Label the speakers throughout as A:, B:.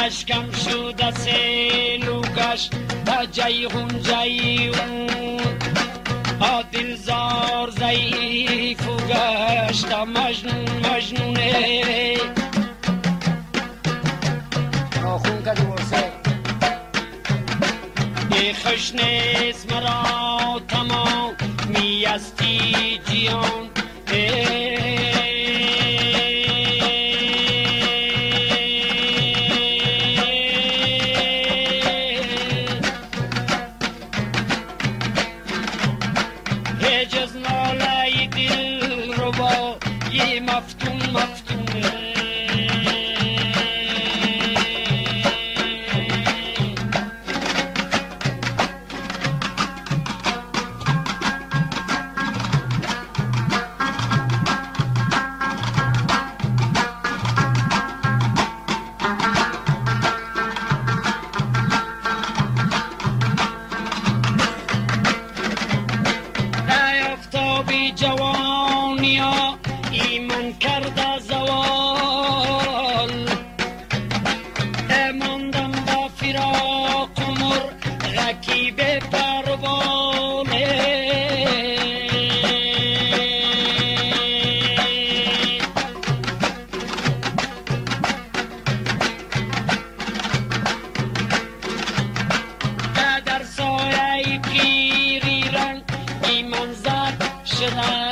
A: اشکم شده سیلوگش تا جیغون جیغون دلزار ضعیف و گشت مجنون مجنونه
B: خون کدی ورسه
A: خوش نیست مرا تمام میستی جیان جز ناله دل رو با یه مفتون مفتونه جوانیا ایمن کرده زوال ماندم با فراق عمر رکیب پروانه در سایه پیری رنگ ایمن زد شده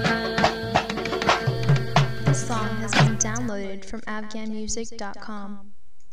C: This song has been downloaded from afghanmusic.com.